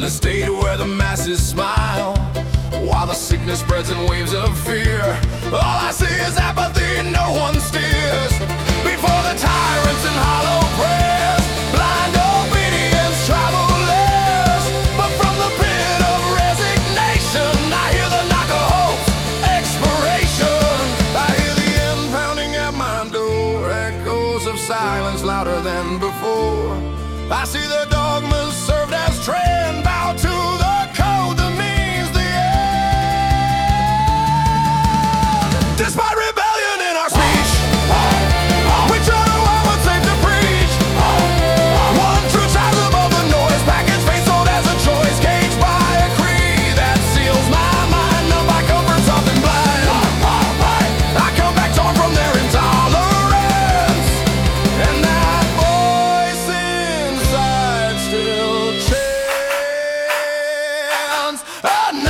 a state where the masses smile, while the sickness spreads in waves of fear. All I see is apathy, no one steers before the tyrants and hollow prayers. Blind obedience, travel less. But from the pit of resignation, I hear the knock of hope's expiration. I hear the end pounding at my door, echoes of silence louder than before. I see the dogmas served as trend, bow to the code that means the end. Despite rebellion in our speech, we try to learn what's safe to preach. One true child above the noise, package faith sold as a choice, caged by a creed that seals my mind, numb by comfort, soft and blind. I come back torn from their intolerance, and that voice inside still chants.